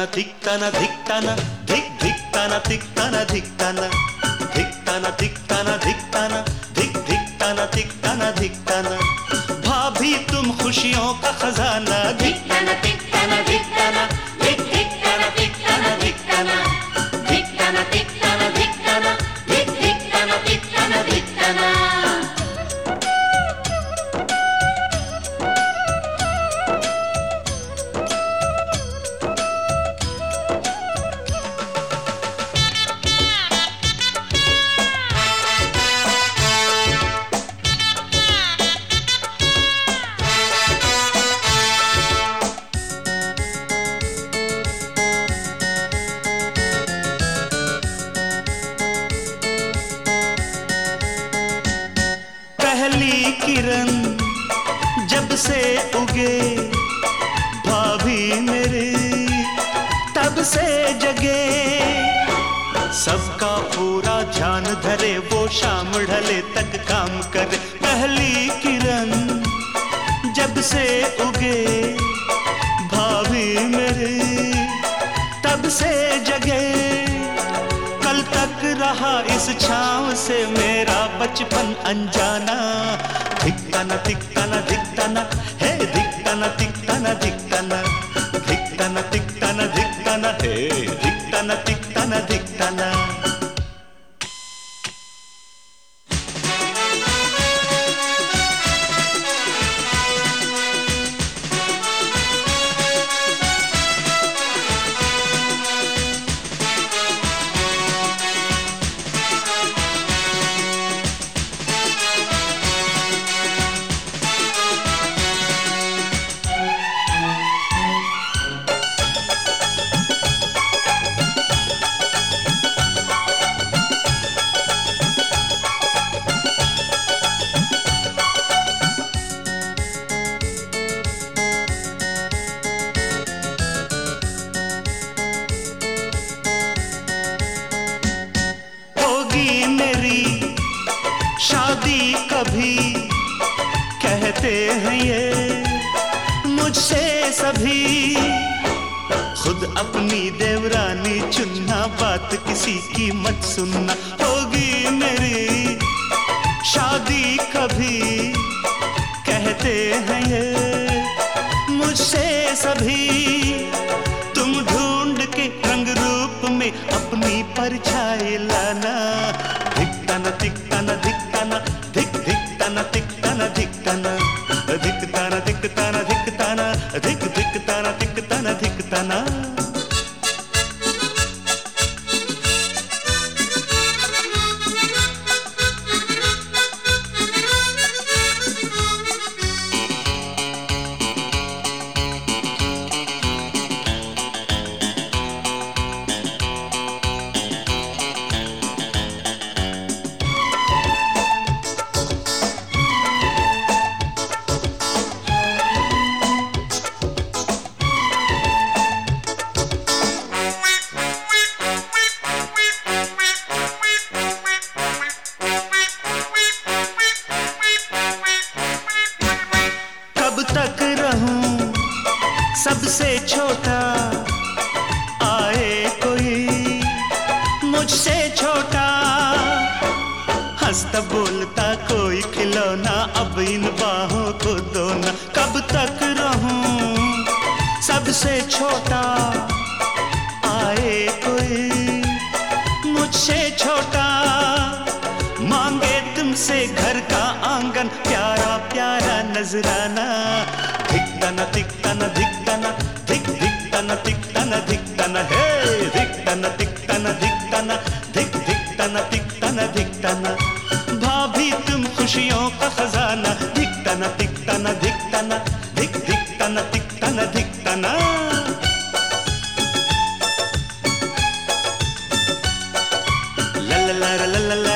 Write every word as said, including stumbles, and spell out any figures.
धिक्ताना धिक्ताना धिक धिक्ताना तिक्ताना धिक्ताना धिक्ताना तिक्ताना धिक्ताना धिक धिक्ताना तिक्ताना धिक्ताना। भाभी तुम खुशियों का खजाना। धिक्ताना तिक्ताना धिक्ताना धिक धिक्ताना तिक्ताना धिक्ताना धिक्ताना तिक्ताना धिक्ताना धिक धिक्ताना तिक्ताना धिक्ताना। पहली किरण जब से उगे भाभी मेरी तब से जगे। सबका पूरा ध्यान धरे वो शाम ढले तक काम करे। पहली किरण जब से उगे भाभी मेरी तब से जगे। कल तक रहा इस छांव से मेरा बचपन अनजाना। धिक्ताना तिक्ताना धिक्ताना हे धिक्ताना तिक्ताना धिक्ताना धिक्ताना तिक्ताना धिक्ताना हे धिक्ताना तिक्ताना धिक्ताना। मेरी शादी कभी कहते हैं ये मुझसे सभी। खुद अपनी देवरानी चुनना बात किसी की मत सुनना। होगी मेरी शादी कभी कहते हैं ये मुझसे सभी। तुम ढूंढ के रंग रूप में अपनी परछाई लाना। धिक्ताना तिक्ताना धिक्ताना धिक धिक्ताना तिक्ताना धिक्ताना धिक्ताना तिक्ताना धिक्ताना धिक धिक्ताना तिक्ताना धिक्ताना। तक रहूं सबसे छोटा आए कोई मुझसे छोटा। हंसता बोलता कोई खिलौना अब इन बाहों को दो ना। कब तक रहूं सबसे छोटा आए कोई मुझसे छोटा। मांगे तुमसे घर का आंगन प्यारा प्यारा नजराना। धिक्ताना तिक्ताना धिक्ताना धिक धिक्ताना तिक्ताना धिक्ताना हे धिक्ताना तिक्ताना धिक्ताना धिक धिक्ताना तिक्ताना धिक्ताना। भाभी तुम खुशियों का खजाना। धिक्ताना तिक्ताना धिक्ताना धिक धिक्ताना तिक्ताना धिक्ताना। ला ला ला ला ला ला